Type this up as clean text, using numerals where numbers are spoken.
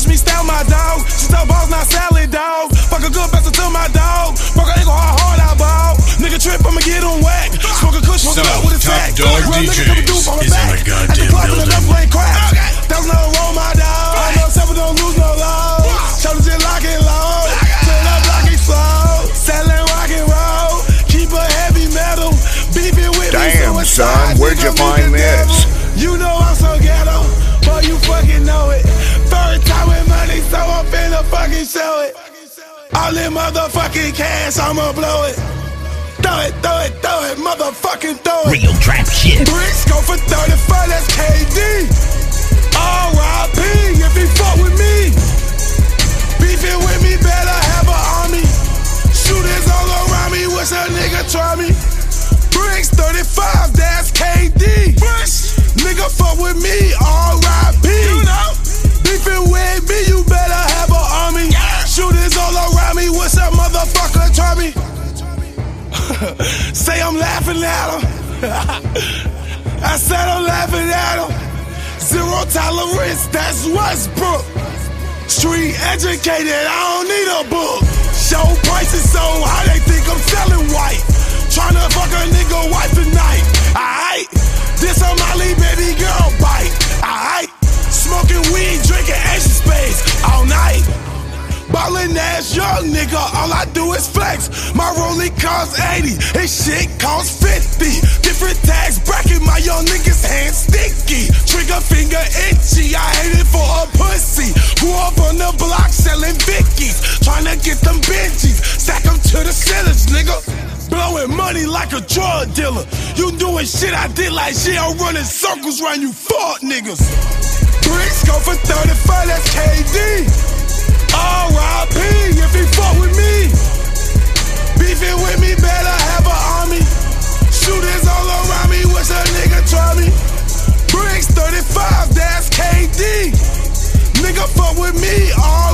watch me style my dog. She tell balls, not salad, dog. Fuck a good bastard to my dog. Fuck a nigga hard I ball. Nigga trip, I'ma get on whack. Smoke a kush, smoke it up with a sack. Top Dog DJs is in the goddamn building. That's no roll, my dog. I know seven don't lose no love. Shoulders just lock and low. Till the block is slow. Selling rock and roll. Keep a heavy metal. Beefing with me. Damn, son, where'd you find this? You know I'm so ghetto. Boy, you fucking know it. Third time with money, so I'm finna fucking show it. All in motherfucking cash, I'ma blow it. Throw it, throw it, throw it, motherfucking throw it. Real trap shit. Bricks go for 35, that's KD. R.I.P. if he fuck with me. Beefing with me, better have an army. Shooters all around me, wish a nigga try me. Bricks 35, that's KD. Nigga fuck with me, R.I.P. You know? Beefing with me, you better have an army. Shooters all around me, wish a motherfucker try me. Say I'm laughing at him. I said I'm laughing at him. Zero tolerance, that's Westbrook. Street educated, I don't need a book. Show prices so high, they think I'm selling white. Tryna fuck a nigga wife tonight. Aight, this a Molly baby girl bite. Aight, smoking weed, drinking Asian space all night. Ballin' ass young nigga, all I do is flex. My rollie costs 80, his shit costs 50. Different tags bracket, my young niggas hands sticky. Trigger finger itchy, I hate it for a pussy. Grew up on the block selling Vickies. Tryna get them Benjis, stack them to the sellers, nigga. Blowing money like a drug dealer. You doing shit I did like shit, I'm running circles around you fuck niggas. Bricks go for 35, that's KD. R.I.P. if he fuck with me. Beefing with me, better have an army. Shooters all around me, wish a nigga try me. Bricks 35, that's KD. Nigga fuck with me,